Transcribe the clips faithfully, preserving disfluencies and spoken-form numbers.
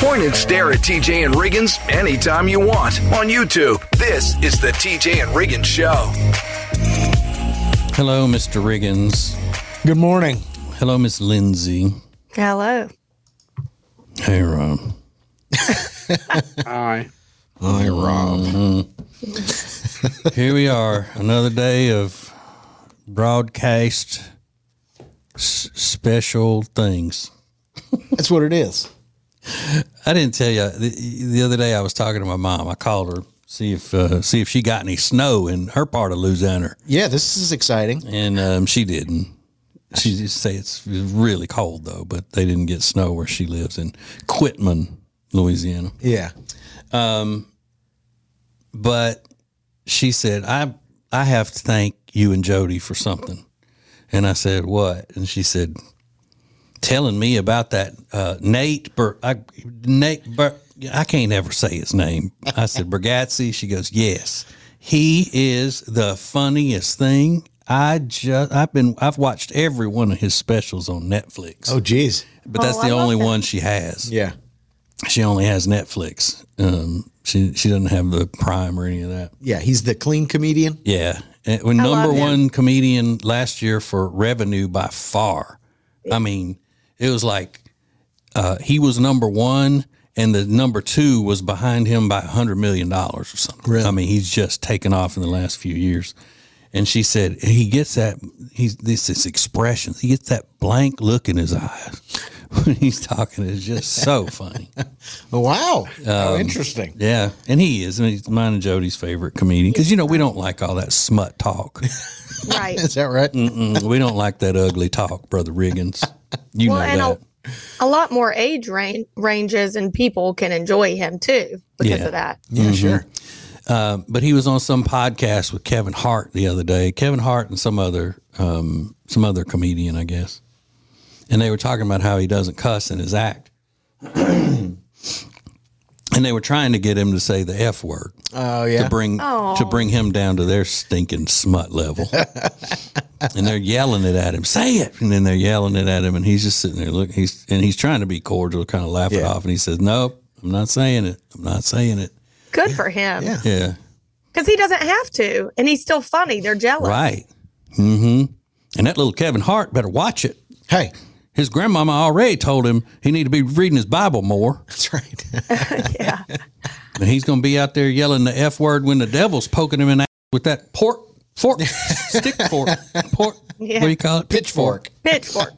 Point and stare at T J and Riggins anytime you want on YouTube. This is the T J and Riggins Show. Hello, Mister Riggins. Good morning. Hello, Miss Lindsay. Hello. Hey, Rob. Hi. Hi, Rob. Mm-hmm. Here we are, another day of broadcast s- special things. That's what it is. I didn't tell you the, the other day. I was talking to my mom. I called her see if uh, see if she got any snow in her part of Louisiana. Yeah, this is exciting. And um, she didn't. She just say it's really cold though, but they didn't get snow where she lives in Quitman, Louisiana. Yeah. Um, but she said, I I have to thank you and Jody for something. And I said, what? And she said, telling me about that uh, Nate, Ber- I, Nate Ber- I can't ever say his name. I said, Bergazzi. She goes, yes. He is the funniest thing. I just, I've been, I've watched every one of his specials on Netflix. Oh, geez. But that's Oh, the I love only that. one she has. Yeah. She only has Netflix. Um, she she doesn't have the Prime or any of that. Yeah, he's the clean comedian. Yeah, and when I number love him. one comedian last year for revenue by far. I mean, it was like uh, he was number one, and the number two was behind him by a hundred million dollars or something. Really? I mean, he's just taken off in the last few years. And she said he gets that he's this this expression. He gets that blank look in his eyes when he's talking. It's just so funny. Oh, wow. How interesting. Yeah, and he is. I mean, he's mine and Jody's favorite comedian because you know we don't like all that smut talk. Right. Is that right? Mm-mm, we don't like that ugly talk, Brother Riggins. You Well, know and that. a, a lot more age range, ranges and people can enjoy him too because Yeah. of that. Yeah, sure. Um, but he was on some podcast with Kevin Hart the other day. Kevin Hart and some other um, some other comedian, I guess. And they were talking about how he doesn't cuss in his act. And they were trying to get him to say the F word Oh, yeah. to bring Oh. to bring him down to their stinking smut level. And they're yelling it at him, say it. And then they're yelling it at him, and he's just sitting there looking. He's and he's trying to be cordial, kind of laugh it Yeah. off. And he says, "Nope, I'm not saying it. I'm not saying it." Good for him. Yeah. Yeah, Because he doesn't have to. And he's still funny. They're jealous. right. Mm-hmm. And that little Kevin Hart better watch it. Hey, His grandmama already told him he need to be reading his Bible more, that's right. Yeah. and he's going to be out there yelling the F word when the devil's poking him in the ass with that pork fork stick fork pork. Yeah. What do you call it? Pitchfork. Pitchfork.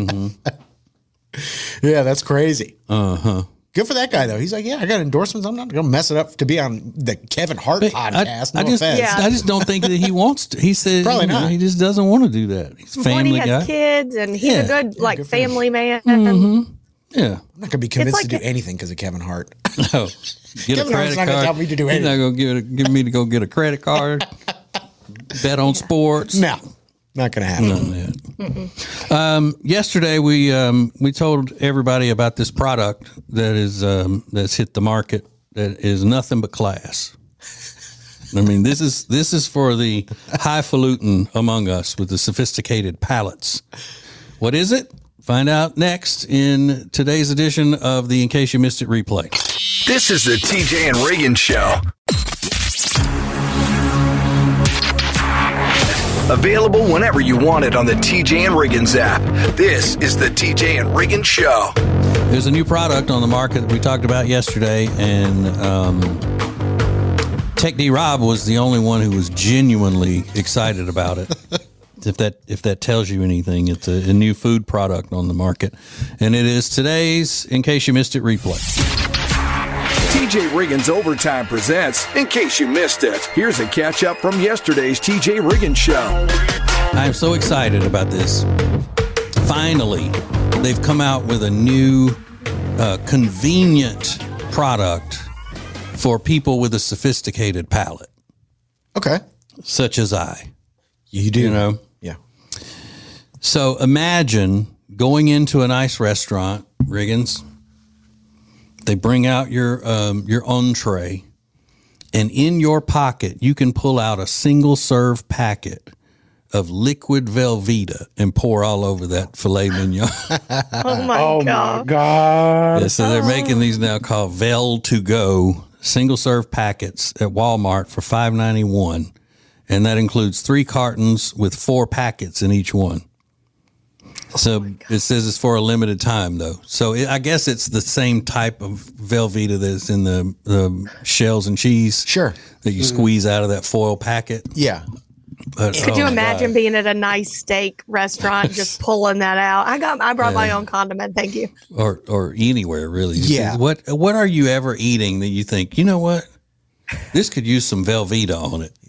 Yeah, that's crazy. Uh huh. Good for that guy, though. He's like, yeah, I got endorsements. I'm not going to mess it up to be on the Kevin Hart podcast. I, No I just, offense. Yeah. I just don't think that he wants to. He said, Probably you know, not. he just doesn't want to do that. He's a One, he family has guy. kids and he's Yeah. a good, like, good for him. family man. Yeah. I'm not going to be convinced like to do a- anything because of Kevin Hart. No. Get a Kevin Hart's credit not gonna card. tell me to do He's not going to give it. Give me to go get a credit card. Bet on sports. No, not going to happen. None of that. Um, yesterday we um, we told everybody about this product that is um, that's hit the market that is nothing but class. I mean, this is this is for the highfalutin among us with the sophisticated palates. What is it? Find out next in today's edition of the In Case You Missed It replay. This is the T J and Riggins Show. Available whenever you want it on the T J and Riggins app. This is the T J and Riggins Show. There's a new product on the market that we talked about yesterday, and um, Tech D Rob was the only one who was genuinely excited about it. if that if that tells you anything, it's a, a new food product on the market, and it is today's In Case You Missed It replay. T J Riggins Overtime presents In Case You Missed It. Here's a catch up from yesterday's T J Riggins Show. I am so excited about this. Finally, they've come out with a new, uh, convenient product for people with a sophisticated palate, Okay. such as I. You do. You know? Yeah. So imagine going into a nice restaurant, Riggins. They bring out your um, your entree, and in your pocket, you can pull out a single serve packet of liquid Velveeta and pour all over that filet mignon. Oh my Oh god. my God. Yeah, so they're making these now called Vel to go single serve packets at Walmart for five ninety-one, and that includes three cartons with four packets in each one. So it says it's for a limited time though. So it, I guess it's the same type of Velveeta that's in the, the shells and cheese. Sure. That you squeeze out of that foil packet. Yeah. But, Could oh you my imagine God. being at a nice steak restaurant just pulling that out? I got I brought my own condiment, thank you. or or anywhere really? Yeah. What what are you ever eating that you think, you know what? This could use some Velveeta on it.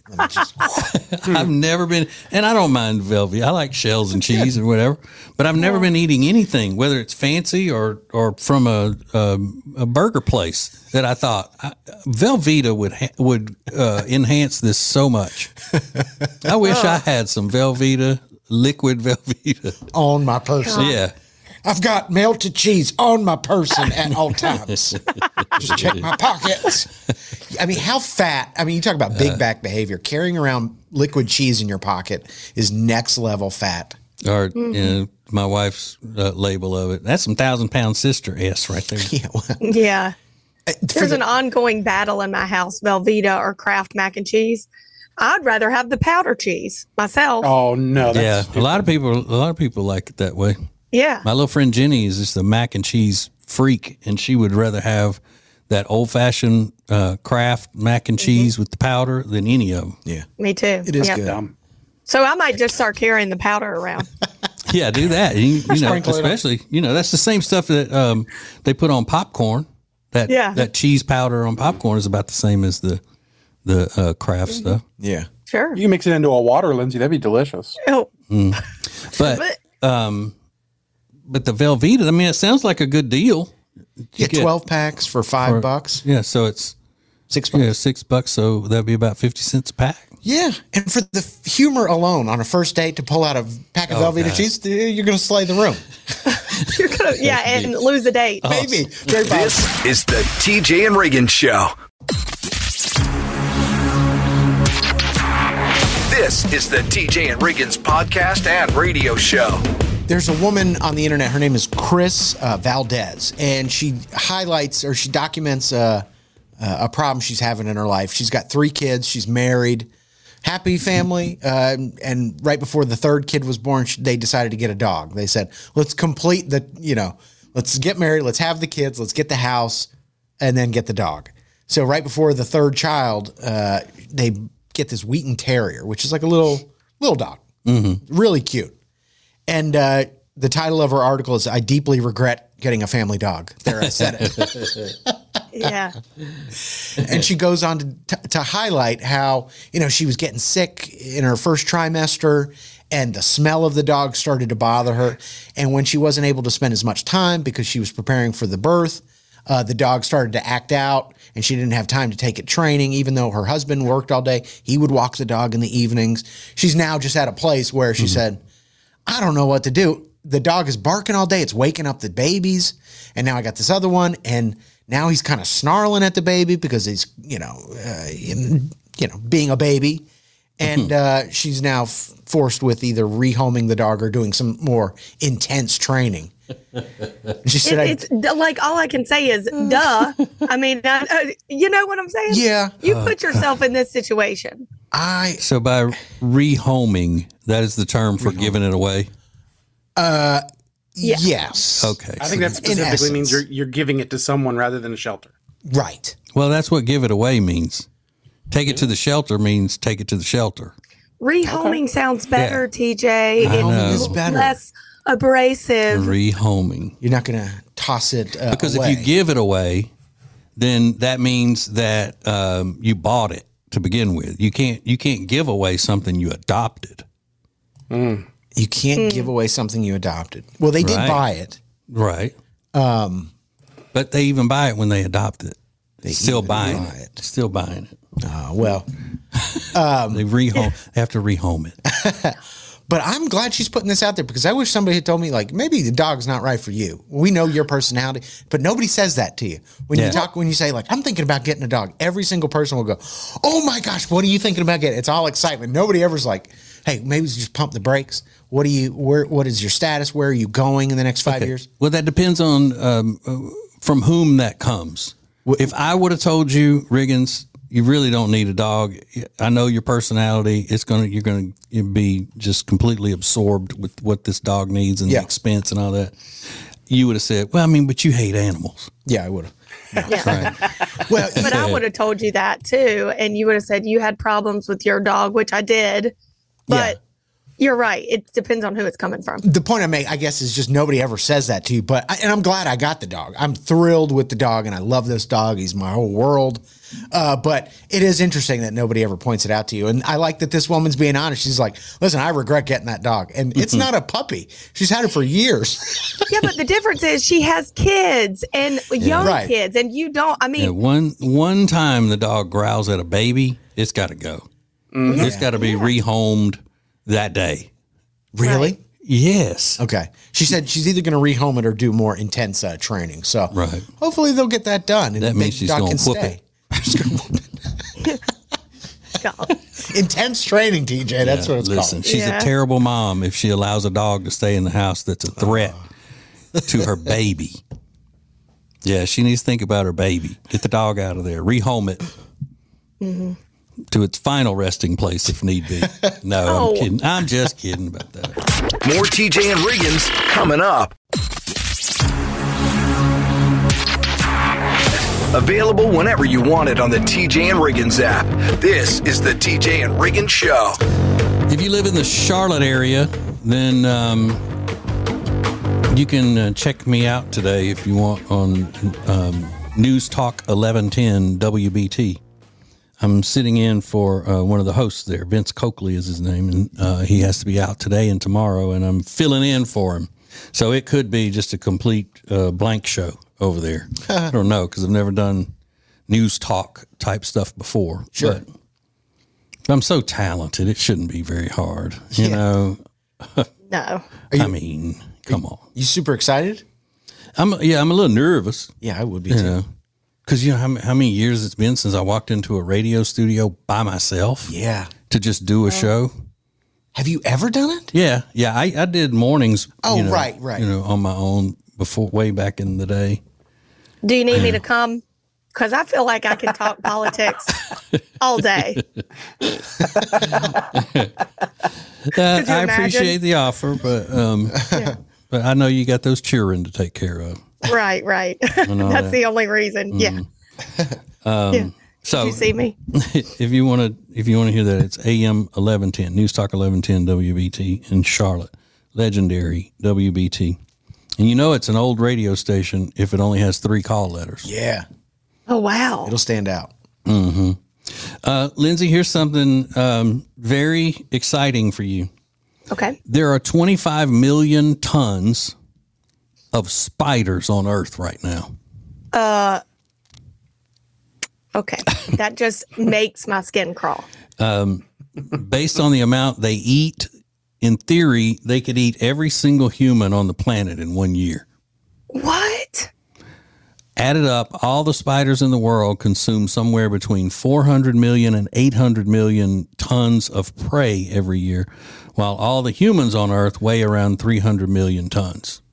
I've never been, and I don't mind Velveeta. I like shells and cheese or whatever, but I've never been eating anything, whether it's fancy or or from a a, a burger place that I thought I, Velveeta would ha- would uh, enhance this so much. I wish I had some Velveeta, liquid Velveeta. On my person. Yeah. I've got melted cheese on my person at all times. Just check my pockets. I mean, how fat? I mean, you talk about big back behavior. Carrying around liquid cheese in your pocket is next level fat. Or you know, my wife's uh, label of it. That's some thousand pound sister S right there. Yeah. Well, Yeah. for There's the- an ongoing battle in my house, Velveeta or Kraft mac and cheese. I'd rather have the powder cheese myself. Oh no. Yeah, That's a lot of people, a lot of people like it that way. Yeah. My little friend Jenny is just a mac and cheese freak, and she would rather have that old fashioned uh, Kraft mac and cheese with the powder than any of them. yeah. Me too. It is Yeah. good. dumb. So I might just start carrying the powder around. Yeah, do that. You, you know, Sprinkle it on. especially you know that's the same stuff that um, they put on popcorn. That Yeah. that cheese powder on popcorn is about the same as the the uh, Kraft stuff. Yeah. Sure. You can mix it into a water, Lindsay. That'd be delicious. Oh, But but um, but the Velveeta, I mean, it sounds like a good deal. You Get get- twelve packs for five for- bucks, Yeah, so it's six bucks. yeah six bucks, so that'd be about fifty cents a pack. Yeah. And for the f- humor alone on a first date to pull out a pack of Oh, Velveeta God. cheese, eh, you're going to slay the room. you're gonna yeah, and lose a date. Maybe. Very possible. This is the T J and Reagan Show. This is the T J and Reagan's podcast and radio show. There's a woman on the internet. Her name is Chris uh, Valdez, and she highlights or she documents uh, uh, a problem she's having in her life. She's got three kids. She's married, happy family, uh, and right before the third kid was born, she, they decided to get a dog. They said, "Let's complete the, you know, let's get married, let's have the kids, let's get the house, and then get the dog." So right before the third child, uh, they get this Wheaton Terrier, which is like a little little dog, really cute. And uh, the title of her article is "I deeply regret getting a family dog." There, I said it. Yeah. And she goes on to, to to highlight how, you know, she was getting sick in her first trimester, and the smell of the dog started to bother her. And when she wasn't able to spend as much time because she was preparing for the birth, uh, the dog started to act out, and she didn't have time to take it training. Even though her husband worked all day, he would walk the dog in the evenings. She's now just at a place where she said, "I don't know what to do. The dog is barking all day. It's waking up the babies. And now I got this other one. And now he's kind of snarling at the baby because he's, you know, uh, in, you know, being a baby." And uh, she's now f- forced with either rehoming the dog or doing some more intense training. She said, I, It, it's d- like all I can say is duh. I mean, I, uh, you know what I'm saying? Yeah. You put yourself in this situation. I, So by rehoming, that is the term for giving it away. Yeah. yes. Okay. I think that specifically essence. means you're you're giving it to someone rather than a shelter. Right. Well, that's what give it away means. Take it to the shelter means take it to the shelter. Rehoming sounds better, Yeah. T J. Rehoming It's is better. less abrasive. Rehoming. You're not going to toss it uh, Because away. if you give it away, then that means that um, you bought it to begin with. You can't you can't give away something you adopted. You can't give away something you adopted. Well, they did Right. buy it. Right. Um, but they even buy it when they adopt it. They still even buying buy it. it. Still buying it. Uh, well, They rehome. They have to rehome it. But I'm glad she's putting this out there because I wish somebody had told me, like, maybe the dog's not right for you. We know your personality, but nobody says that to you. When Yeah. you talk, when you say, like, I'm thinking about getting a dog, every single person will go, oh my gosh, what are you thinking about getting? It's all excitement. Nobody ever's like, hey, maybe just pump the brakes. What do you, where, what is your status? Where are you going in the next five Okay. years? Well, that depends on um, uh, from whom that comes. If I would have told you, Riggins, you really don't need a dog. I know your personality. It's gonna you're gonna be just completely absorbed with what this dog needs and Yeah. the expense and all that. You would have said, "Well, I mean, but you hate animals." Yeah, I would have. Yeah. Well, But I would have told you that too. And you would have said you had problems with your dog, which I did. But you're right. It depends on who it's coming from. the point I make, I guess, is just nobody ever says that to you. But I, and I'm glad I got the dog. I'm thrilled with the dog, and I love this dog. He's my whole world. Uh, but it is interesting that nobody ever points it out to you. And I like that this woman's being honest. She's like, "Listen, I regret getting that dog, and it's not a puppy. She's had it for years." Yeah, but the difference is she has kids and young Right. kids, and you don't. I mean, Yeah, one one time the dog growls at a baby, it's got to go. It's got to be rehomed that day. Really? Yes. Okay. She said she's either going to rehome it or do more intense uh, training. So Right. hopefully they'll get that done. And That the means big she's dog gonna can whoop stay. She's gonna whoop it. God. Intense training, T J. That's what it's Listen, called. she's Yeah. a terrible mom if she allows a dog to stay in the house that's a threat to her baby. Yeah, she needs to think about her baby. Get the dog out of there. Rehome it to its final resting place if need be. No, Oh. I'm kidding. I'm just kidding about that. More T J and Riggins coming up. Available whenever you want it on the T J and Riggins app. This is the T J and Riggins Show. If you live in the Charlotte area, then um, you can uh, check me out today if you want on um, News Talk eleven ten W B T. I'm sitting in for uh, one of the hosts there. Vince Coakley is his name, and uh, he has to be out today and tomorrow, and I'm filling in for him. So it could be just a complete uh, blank show over there. I don't know because I've never done news talk type stuff before. Sure. But I'm so talented, it shouldn't be very hard. You Yeah. know, No. I mean, come on. You super excited? I'm yeah, I'm a little nervous. Yeah, I would be You too. know, because you know how, how many years it's been since I walked into a radio studio by myself Yeah. to just do a show. Have you ever done it? Yeah, yeah, I, I did mornings. Oh, you know, right, right. You know, on my own before, way back in the day. Do you need me to come? Because I feel like I can talk politics all day. Uh, you I imagine? appreciate the offer, but um, but I know you got those children to take care of. Right, right. know That's that. the only reason. Yeah. yeah. So You see me? if you want to, if you want to hear that, it's A M eleven ten, News Talk eleven ten W B T in Charlotte, legendary W B T, and you know it's an old radio station if it only has three call letters. Yeah. Oh, wow. It'll stand out. Uh, Lindsay, here's something um, very exciting for you. Okay. There are twenty-five million tons of spiders on Earth right now. Okay. That just makes my skin crawl. Based on the amount they eat, in theory, they could eat every single human on the planet in one year. What? Added up, all the spiders in the world consume somewhere between four hundred million and eight hundred million tons of prey every year, while all the humans on Earth weigh around three hundred million tons.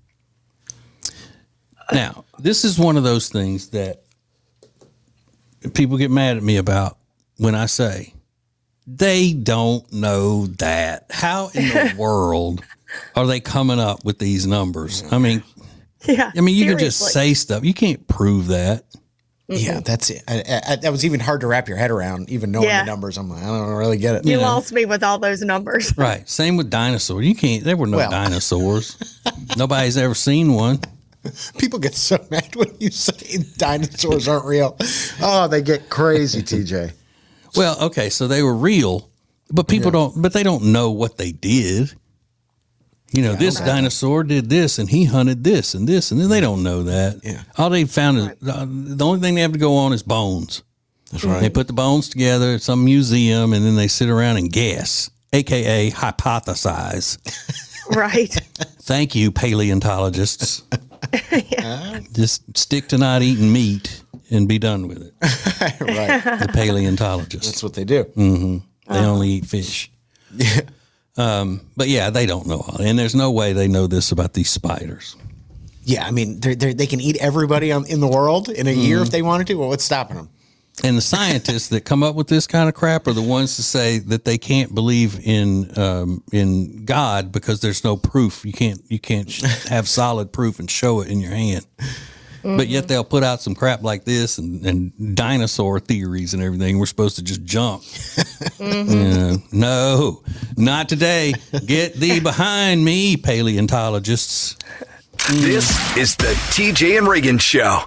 Now, this is one of those things that people get mad at me about when I say, they don't know that. How in the world are they coming up with these numbers? I mean, Yeah. I mean, you can just seriously. say stuff. You can't prove that. Yeah, that's it. I, I, I- that was even hard to wrap your head around, even knowing Yeah. the numbers. I'm like, I don't really get it. You know. lost me with all those numbers. Right. Same with dinosaurs. You can't, there were no Well. dinosaurs. Nobody's ever seen one. People get so mad when you say dinosaurs aren't real. Oh, they get crazy, T J. Well, okay. So they were real, but people don't, but they don't know what they did. You know, this dinosaur did this and he hunted this and this, and then they don't know that. Yeah. All they found is uh, the only thing they have to go on is bones. That's right. They put the bones together at some museum and then they sit around and guess. A K A hypothesize. Right. Thank you, paleontologists. Yeah. Just stick to not eating meat and be done with it. Right. The paleontologists. That's what they do. Mm-hmm. They uh-huh. only eat fish. Yeah. Um, but yeah, they don't know. And there's no way they know this about these spiders. Yeah, I mean, they're, they're, they can eat everybody on, in the world in a mm-hmm. year if they wanted to. Well, what's stopping them? And the scientists that come up with this kind of crap are the ones to say that they can't believe in um, in God because there's no proof. You can't you can't have solid proof and show it in your hand. Mm-hmm. But yet they'll put out some crap like this and, and dinosaur theories and everything. We're supposed to just jump. Mm-hmm. uh, no, not today. Get thee behind me, paleontologists. This is the T J and Reagan Show.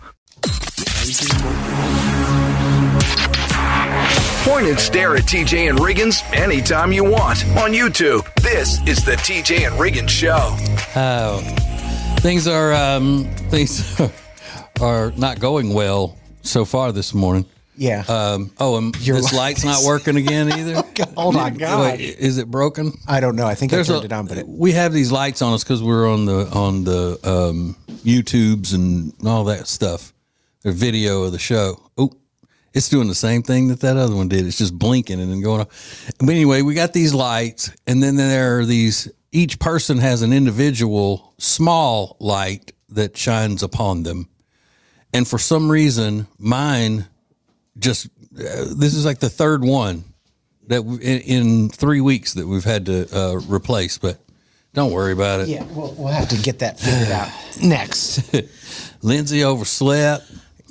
Point and stare at T J and Riggins anytime you want on YouTube. This is the T J and Riggins Show. Uh, things are um, things are, are not going well so far this morning. Yeah. Um, oh, and Your this light's not working again either. Oh, God. Hold on, God. Wait, is it broken? I don't know. I think There's I turned a, it on, but it, we have these lights on us because we're on the on the um, YouTubes and all that stuff. The video of the show. Oh. It's doing the same thing that that other one did. It's just blinking and then going off. But anyway, we got these lights, and then there are these, each person has an individual small light that shines upon them. And for some reason, mine just, uh, this is like the third one that we, in, in three weeks that we've had to uh, replace, but don't worry about it. yeah, we'll, we'll have to get that figured out next. Lindsay overslept.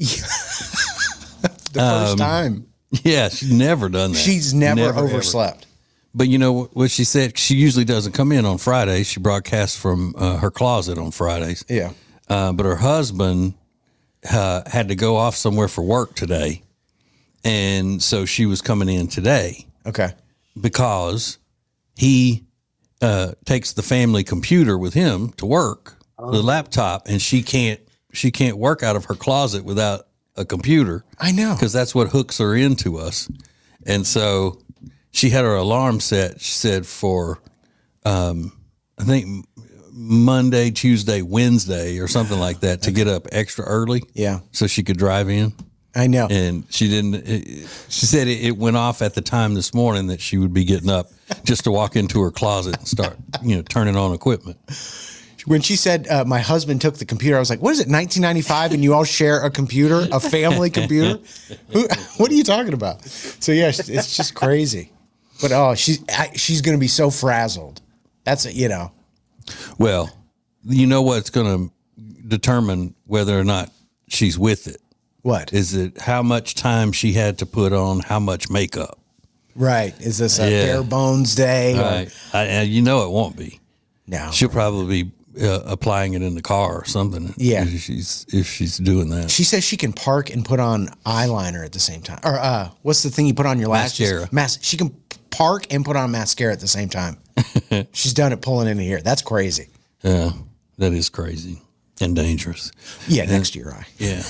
The first um, time. Yeah, she's never done that. She's never, never overslept. Ever. But you know what she said? She usually doesn't come in on Fridays. She broadcasts from uh, her closet on Fridays. Yeah. Uh, but her husband uh, had to go off somewhere for work today. And so she was coming in today. Okay. Because he uh, takes the family computer with him to work, oh. the laptop, and she can't she can't work out of her closet without a computer. I know. Because that's what hooks her into us. And so she had her alarm set, she said, for, um, I think, Monday, Tuesday, Wednesday, or something like that to get up extra early. Yeah. So she could drive in. I know. And she didn't, it, she said it, it went off at the time this morning that she would be getting up just to walk into her closet and start, you know, turning on equipment. When she said uh, my husband took the computer, I was like, what is it, nineteen ninety-five, and you all share a computer, a family computer? Who, what are you talking about? So, yeah, it's just crazy. But, oh, she's, I, she's going to be so frazzled. That's, it, you know. Well, you know what's going to determine whether or not she's with it? What? Is it how much time she had to put on how much makeup? Right. Is this a yeah. bare bones day? Right. Or? I, I, you know it won't be. No. She'll probably be Uh, applying it in the car or something. Yeah, if she's if she's doing that. She says she can park and put on eyeliner at the same time. Or uh, what's the thing you put on your lashes? Mascara. Mas- she can park and put on mascara at the same time. She's done it pulling into here. That's crazy. Yeah, that is crazy and dangerous. Yeah, and, next to your eye. Yeah.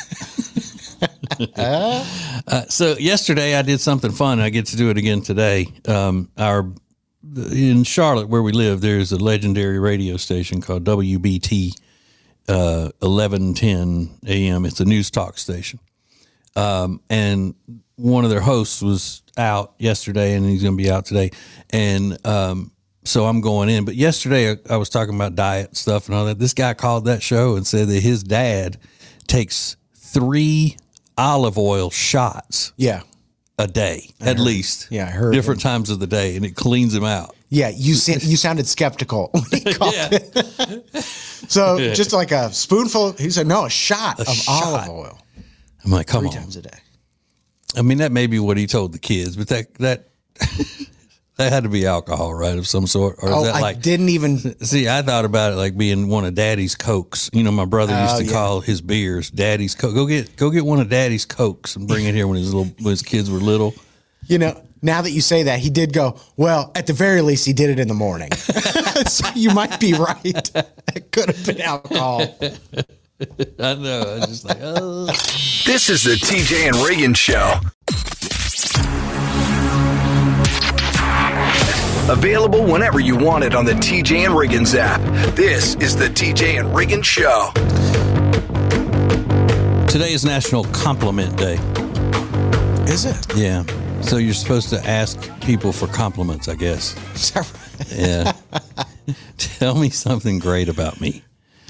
uh, so yesterday I did something fun. I get to do it again today. Um, our In Charlotte, where we live, there's a legendary radio station called W B T uh, eleven ten A M. It's a news talk station. Um, and one of their hosts was out yesterday, and he's going to be out today. And um, so I'm going in. But yesterday, I, I was talking about diet stuff and all that. This guy called that show and said that his dad takes three olive oil shots. Yeah. A day, I at heard, least. Yeah, I heard. Different him. times of the day, and it cleans them out. Yeah, you you sounded skeptical when he called yeah. it. So yeah. Just like a spoonful, he said, no, a shot a of shot. olive oil. I'm like, come Three on. Three times a day. I mean, that may be what he told the kids, but that that that had to be alcohol, right, of some sort. Or is oh, that I like, didn't even. See, I thought about it like being one of Daddy's Cokes. You know, my brother used oh, to yeah. call his beers Daddy's Coke. Go get go get one of Daddy's Cokes and bring it here when his little when his kids were little. You know, now that you say that, he did go, well, at the very least, he did it in the morning. So you might be right. It could have been alcohol. I know. I was just like, oh. This is the T J and Reagan Show. Available whenever you want it on the T J and Riggins app. This is the T J and Riggins Show. Today is National Compliment Day. Is it? Yeah. So you're supposed to ask people for compliments, I guess. Is that right? Yeah. Tell me something great about me.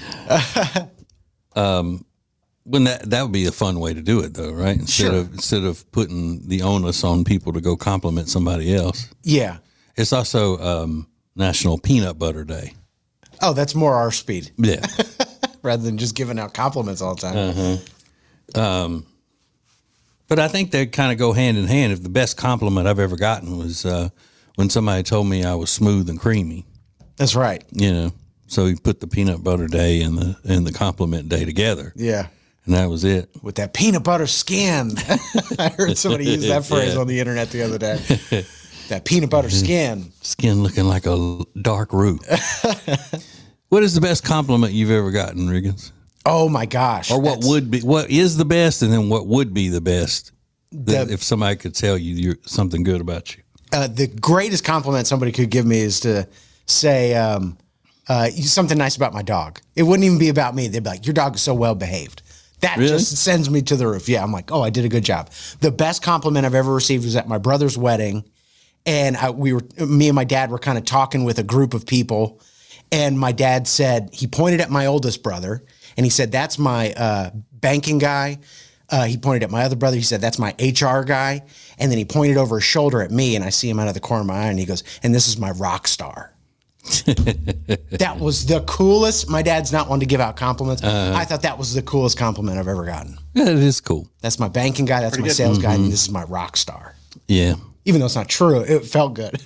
Um, when that that would be a fun way to do it, though, right? Instead Sure. of instead of putting the onus on people to go compliment somebody else. Yeah. It's also um, National Peanut Butter Day. Oh, that's more our speed Yeah. rather than just giving out compliments all the time. Um, but I think they kind of go hand in hand. If the best compliment I've ever gotten was uh, when somebody told me I was smooth and creamy, That's right. you know. So you put the peanut butter day and the and the compliment day together, Yeah. and that was it. With that peanut butter skin. I heard somebody use that phrase Yeah. on the internet the other day. That peanut butter skin. Skin looking like a dark roux. What is the best compliment you've ever gotten, Riggins? Oh my gosh. Or what That's- would be what is the best, and then what would be the best that The- if somebody could tell you you're, something good about you? uh, the greatest compliment somebody could give me is to say um, uh, something nice about my dog. It wouldn't even be about me. They'd be like, your dog is so well behaved. That Really? just sends me to the roof. Yeah, I'm like, oh, I did a good job. The best compliment I've ever received was at my brother's wedding. And I, we were, me and my dad were kind of talking with a group of people. And my dad said, he pointed at my oldest brother and he said, that's my uh, banking guy. Uh, he pointed at my other brother. He said, that's my H R guy. And then he pointed over his shoulder at me and I see him out of the corner of my eye and he goes, and this is my rock star. That was the coolest. My dad's not one to give out compliments. Uh-huh. I thought that was the coolest compliment I've ever gotten. Yeah, it is cool. That's my banking guy. That's my sales guy. And this is my rock star. Yeah. Even though it's not true, it felt good.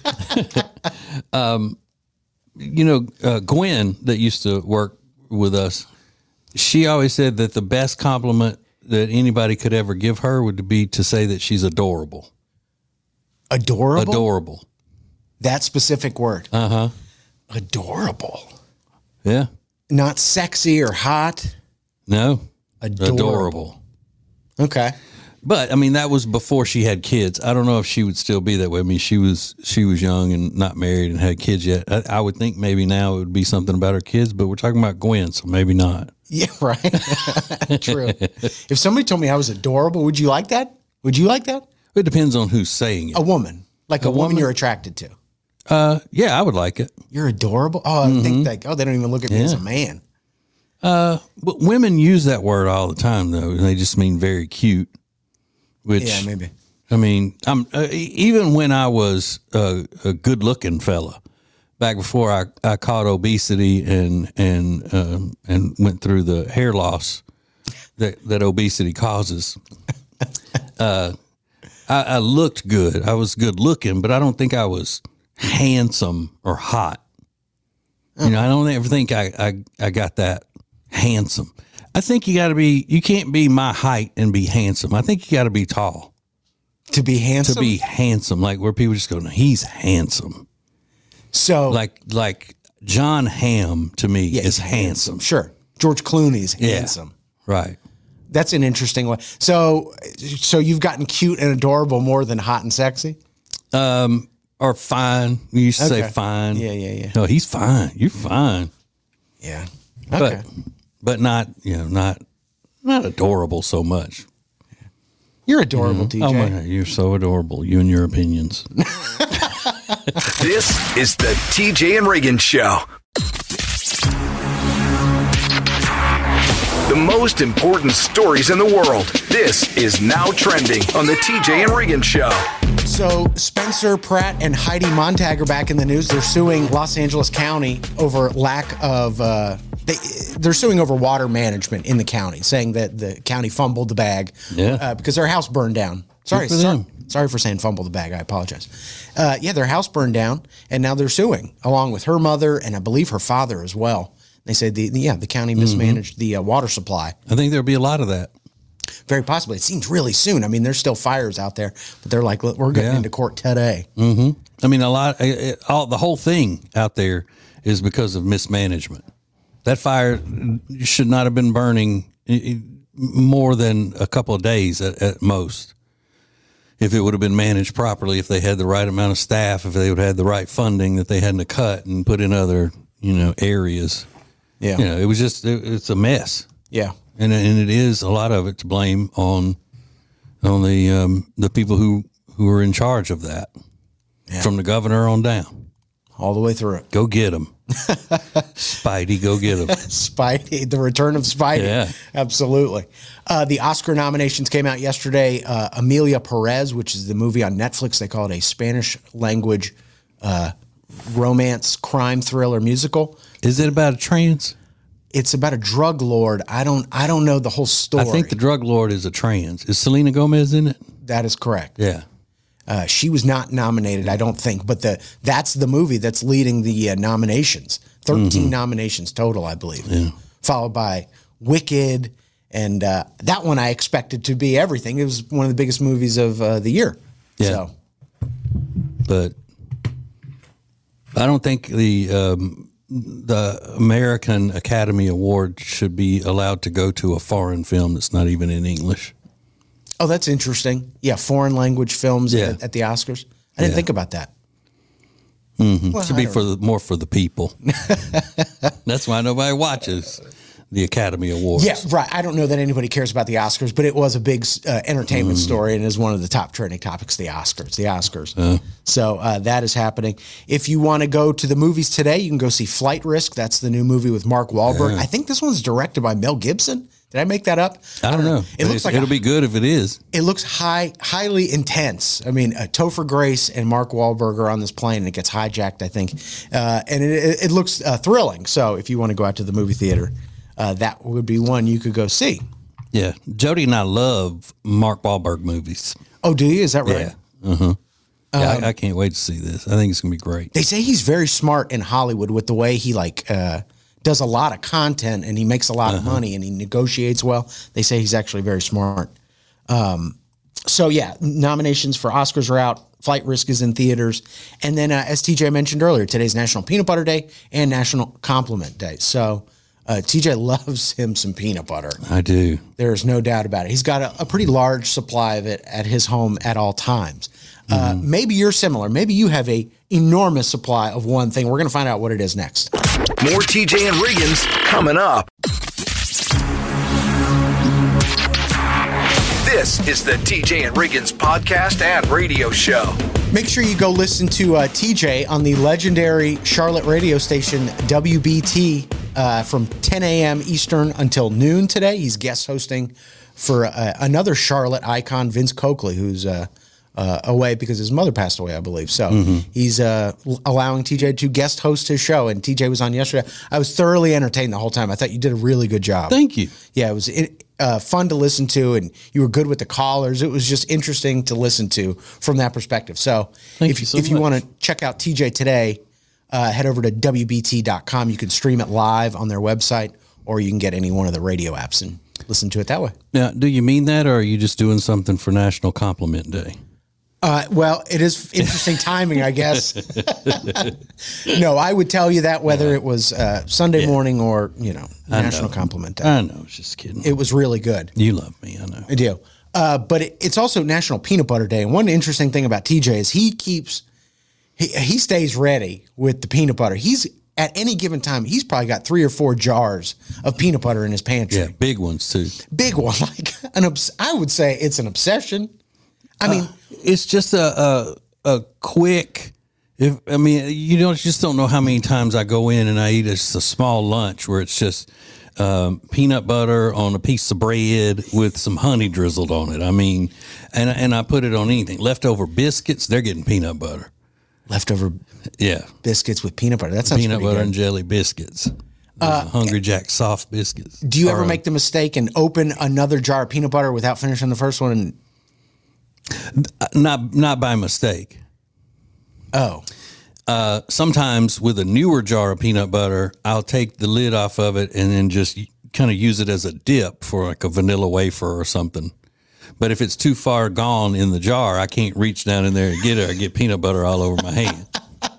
You know, uh, Gwen that used to work with us, she always said that the best compliment that anybody could ever give her would be to say that she's adorable. Adorable? Adorable. That specific word. Uh-huh. Adorable. Yeah. Not sexy or hot. No. Adorable. Adorable. Okay. But I mean, that was before she had kids. I don't know if she would still be that way. I mean, she was she was young and not married and had kids yet. I, I would think maybe now it would be something about her kids, but we're talking about Gwen, so maybe not. Yeah, right. True. If somebody told me I was adorable, would you like that? Would you like that? It depends on who's saying it. A woman. Like a, woman, woman? you're attracted to. Uh, yeah, I would like it. You're adorable? Oh, I think like, oh, they don't even look at me as a man. Uh, but women use that word all the time, though. They just mean very cute. Which, Yeah, maybe. I mean, I'm uh, e- even when I was a, a good-looking fella, back before I, I caught obesity and and um, and went through the hair loss that that obesity causes. Uh, I, I looked good. I was good looking, but I don't think I was handsome or hot. You know, I don't ever think I I, I got that handsome. I think you got to be. You can't be my height and be handsome. I think you got to be tall To be handsome? to be handsome. Like where people just go, no, he's handsome. so Like like John Hamm to me yeah, is he's handsome. Sure. George Clooney's Yeah. handsome. Right. That's an interesting one. So, so you've gotten cute and adorable more than hot and sexy? Um, or fine. We used to Okay. say fine. Yeah, yeah, yeah. No, he's fine. You're fine. Yeah. Okay. But but not you know not not adorable so much. You're adorable, D J. Oh my God, you're so adorable. You and your opinions. This is the T J and Riggins Show. The most important stories in the world. This is Now Trending on the T J and Riggins Show. So Spencer Pratt and Heidi Montag are back in the news. They're suing Los Angeles County over lack of. Uh, they, they're suing over water management in the county, saying that the county fumbled the bag Yeah. uh, because their house burned down. Sorry, for sorry, them. sorry for saying fumble the bag. I apologize. Uh, yeah, their house burned down, and now they're suing along with her mother and I believe her father as well. They said the, the yeah the county mismanaged the uh, water supply. I think there'll be a lot of that. Very possibly. It seems really soon. I mean, there's still fires out there, but they're like, "Look, we're getting Yeah. into court today. I mean, a lot. It, it- all the whole thing out there is because of mismanagement. That fire should not have been burning i- i- more than a couple of days at, at most. if it would have been managed properly, if they had the right amount of staff, if they would have had the right funding that they hadn't to cut and put in other, you know, areas. Yeah. You know, it was just, it, it's a mess. Yeah. And and it is a lot of it to blame on on the um, the people who, who are in charge of that, Yeah. from the governor on down. All the way through. Go get them. Spidey, go get them. Spidey, the return of Spidey. Yeah. Absolutely. Uh, the Oscar nominations came out yesterday. Uh, Emilia Perez, which is the movie on Netflix, they call it a Spanish language uh, romance crime thriller musical. Is it about a trans? It's about a drug lord. I don't I don't know the whole story. I think the drug lord is a trans. Is Selena Gomez in it? That is correct. Yeah. Uh, she was not nominated, I don't think, but the that's the movie that's leading the uh, nominations. thirteen mm-hmm. nominations total, I believe. Yeah. Followed by Wicked, and uh, that one I expected to be everything. It was one of the biggest movies of uh, the year. Yeah. So. But I don't think the um, the American Academy Award should be allowed to go to a foreign film that's not even in English. Oh, that's interesting. Yeah, foreign language films Yeah. at, at the Oscars. I didn't Yeah. think about that. Mm-hmm. Well, should I be don't for the more for the people. That's why nobody watches the Academy Awards. Yeah, right. I don't know that anybody cares about the Oscars, but it was a big uh, entertainment Mm. story and is one of the top trending topics, the Oscars, the Oscars. Uh. So uh, that is happening. If you want to go to the movies today, you can go see Flight Risk. That's the new movie with Mark Wahlberg. Yeah. I think this one's directed by Mel Gibson. Did I make that up? I don't know. It looks It's- like it'll a- be good if it is. It looks high, highly intense. I mean, uh, Topher Grace and Mark Wahlberg are on this plane, and it gets hijacked, I think. Uh, and it, it, it looks uh, thrilling. So if you want to go out to the movie theater, uh, that would be one you could go see. Yeah, Jody and I love Mark Wahlberg movies. Oh, do you? Is that right? Yeah. Uh huh. Yeah, I, I can't wait to see this. I think it's gonna be great. They say he's very smart in Hollywood with the way he like uh, does a lot of content, and he makes a lot Uh-huh. of money, and he negotiates well. They say he's actually very smart. Um, so yeah, nominations for Oscars are out. Flight Risk is in theaters, and then uh, as T J mentioned earlier, today's National Peanut Butter Day and National Compliment Day. So uh, T J loves him some peanut butter. I do. There is no doubt about it. He's got a, a pretty large supply of it at his home at all times. Uh, Mm-hmm. maybe you're similar. Maybe you have a enormous supply of one thing. We're going to find out what it is next. More T J and Riggins coming up. This is the T J and Riggins podcast and radio show. Make sure you go listen to uh, T J on the legendary Charlotte radio station W B T uh, from ten a.m. Eastern until noon today. He's guest hosting for uh, another Charlotte icon, Vince Coakley, who's uh, uh, away because his mother passed away, I believe. So Mm-hmm. he's uh, l- allowing T J to guest host his show. And T J was on yesterday. I was thoroughly entertained the whole time. I thought you did a really good job. Thank you. Yeah, it was it, uh, fun to listen to, and you were good with the callers. It was just interesting to listen to from that perspective. So, Thank if you so if you much. want to check out T J today, uh, head over to W B T dot com. You can stream it live on their website, or you can get any one of the radio apps and listen to it that way. Now, do you mean that, or are you just doing something for National Compliment Day? Uh, well, it is interesting timing, I guess. No, I would tell you that whether it was uh, Sunday Yeah. morning or, you know, I National know. Compliment Day. I know. I was just kidding. It was really good. you love me. I know. I do. Uh, but it, it's also National Peanut Butter Day. And one interesting thing about T J is he keeps, he, he stays ready with the peanut butter. He's at any given time, he's probably got three or four jars of peanut butter in his pantry. Yeah, big ones too. Big one. Like an, obs- I would say it's an obsession. I mean, It's just a a, a quick. If I mean, you don't just don't know how many times I go in and I eat just a small lunch where it's just um, peanut butter on a piece of bread with some honey drizzled on it. I mean, and and I put it on anything. Leftover biscuits, they're getting peanut butter. leftover Yeah, biscuits with peanut butter. That sounds peanut pretty butter good. and jelly biscuits. Uh, Hungry Jack soft biscuits. Do you ever Or, make the mistake and open another jar of peanut butter without finishing the first one? And not not by mistake? oh, Uh, sometimes with a newer jar of peanut butter, I'll take the lid off of it and then just kind of use it as a dip for like a vanilla wafer or something. But if it's too far gone in the jar, I can't reach down in there and get it or get peanut butter all over my hand.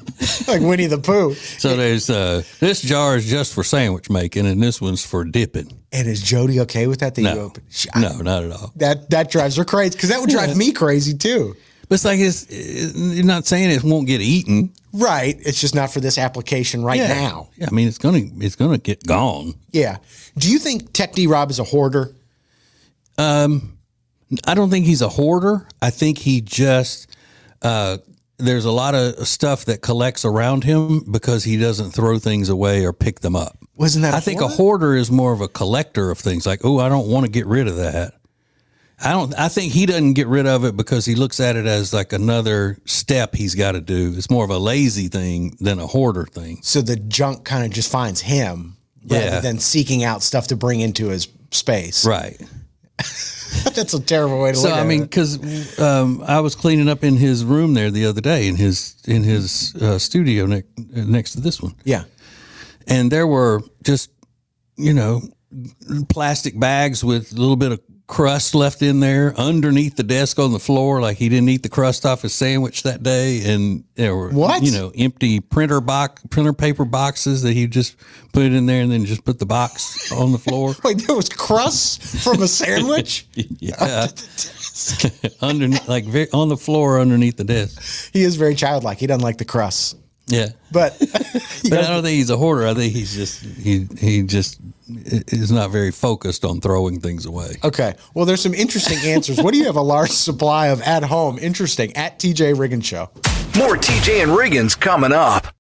like Winnie the Pooh. So there's uh, this jar is just for sandwich making, and this one's for dipping. And is Jody okay with that? that No, you open? She, no, not at all. That that drives her crazy because that would drive me crazy too. But it's like it's, you're not saying it won't get eaten. Right. It's just not for this application right yeah. now. Yeah, I mean it's gonna it's gonna get gone. Yeah. Do you think Tech D Rob is a hoarder? Um, I don't think he's a hoarder. I think he just uh, there's a lot of stuff that collects around him because he doesn't throw things away or pick them up. Wasn't that? I a think hoarder? a hoarder is more of a collector of things. Like, oh, I don't want to get rid of that. I don't. I think he doesn't get rid of it because he looks at it as like another step he's got to do. It's more of a lazy thing than a hoarder thing. So the junk kind of just finds him Yeah. rather than seeking out stuff to bring into his space. Right. That's a terrible way to So look at I mean, it. because um, I was cleaning up in his room there the other day in his in his uh, studio ne- next to this one, Yeah. and there were just you know plastic bags with a little bit of crust left in there underneath the desk on the floor, like he didn't eat the crust off his sandwich that day, and there were What? you know empty printer box printer paper boxes that he just put in there and then just put the box on the floor. Wait, there was crust from a sandwich? Yeah, underneath, like very, on the floor underneath the desk. He is very childlike. He doesn't like the crust. Yeah, But, but I don't think he's a hoarder. I think he's just he he just is not very focused on throwing things away. okay. Well, there's some interesting answers. What do you have a large supply of at home? Interesting. At T J Riggins Show. More T J and Riggins coming up.